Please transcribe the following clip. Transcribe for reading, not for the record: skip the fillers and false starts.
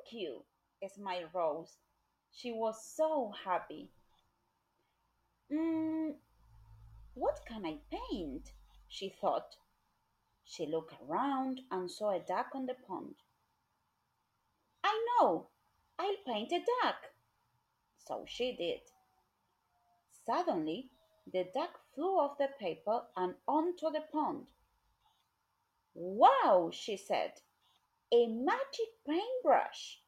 Thank you, smiled Rose. She was so happy. Mm, what can I paint? She thought. She looked around and saw a duck on the pond. I know! I'll paint a duck! So she did. Suddenly, the duck flew off the paper and onto the pond. Wow, she said. A magic paintbrush!